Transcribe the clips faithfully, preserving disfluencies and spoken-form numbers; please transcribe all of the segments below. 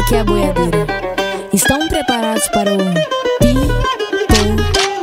que é a boiadeira. Estão preparados para o Pipoco?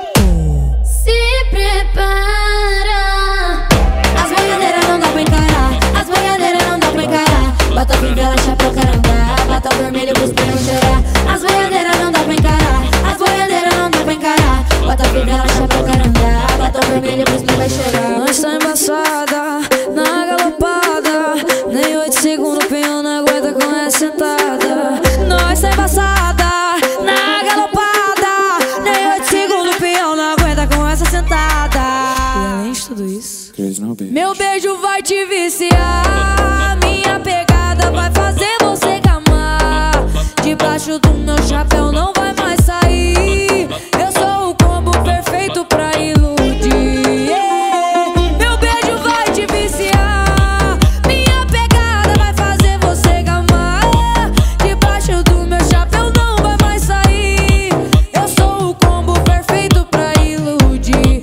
Se prepara. As boiadeiras não dá pra encarar, as boiadeiras não dá pra encarar. Bota fivela, chapéu, carandá, bota o vermelho pros pneus cheirar. As boiadeiras não dá pra encarar, as boiadeiras não dá pra encarar. Bota fivela, chapéu, carandá, bota o vermelho pros pneus cheirar. Nós tá embaçada, na galopada, nem oito segundos o peão não aguenta com essa sentada. Nós tá embaçada, na galopada, nem oito segundos o peão não aguenta com essa sentada. E além de tudo isso, meu beijo vai te viciar, minha pegada vai fazer você gamar. Debaixo do meu chapéu não vai mais sair. Eu sou o combo perfeito pra iludir. Yeah. Meu beijo vai te viciar, minha pegada vai fazer você gamar. Debaixo do meu chapéu não vai mais sair. Eu sou o combo perfeito pra iludir.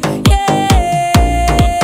Yeah.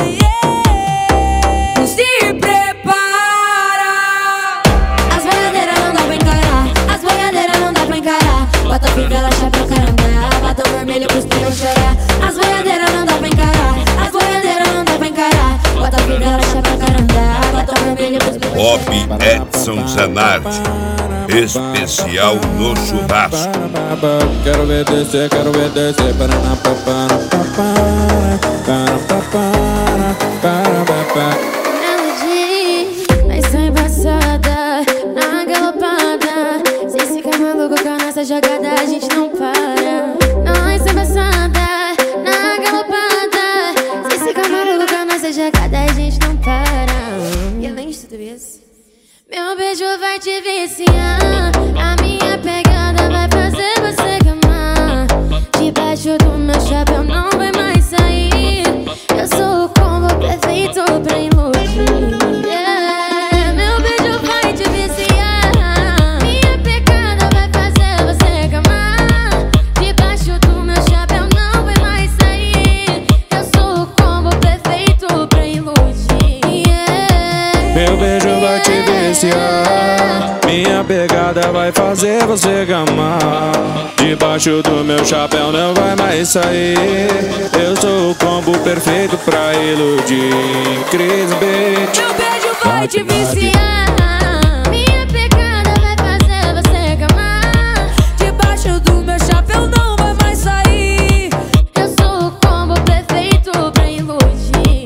Yeah. Se prepara. As boiadeiras não dá pra encarar, as boiadeiras não dá pra encarar. Bota fivela, chapéu, carandá, bota o vermelho pros pneus cheirar. As boiadeiras não dá pra encarar, as boiadeiras não dá pra encarar. Bota fivela, chapéu, carandá, bota o vermelho pros pneus cheirar. Bob Edson Zanardi, especial no churrasco. Quero ver descer, quero ver descer. Paraná, papara, papara, para, papara, para, papara. Melody, mas tá embaçada, na galopada. Se esse ficar maluco com a nossa jogada, a gente não para. Nós tá embaçada, na galopada. Se ficar maluco com a nossa jogada, a gente não para. E além de tudo isso, meu beijo vai te viciar, a minha pegada vai fazer você gamar. Debaixo do meu chapéu não vai mais sair. Eu sou o combo perfeito pra iludir. Yeah. Meu beijo vai te viciar, minha pegada vai fazer você gamar. Debaixo do meu chapéu não vai mais sair. Eu sou o combo perfeito pra iludir. Yeah. Meu beijo vai te viciar, minha pegada vai fazer você gamar. Debaixo do meu chapéu não vai mais sair. Eu sou o combo perfeito pra iludir. Cris Beat. Meu beijo vai te viciar, minha pegada vai fazer você gamar. Debaixo do meu chapéu não vai mais sair. Eu sou o combo perfeito pra iludir.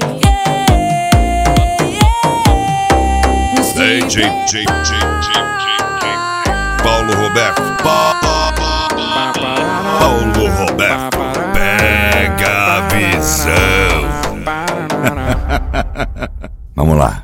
Yeah, yeah. Ei, J, J, J, J, J, Paulo Roberto, pa, pa, pa, pa, pa. Paulo Roberto, pega a visão. Vamos lá.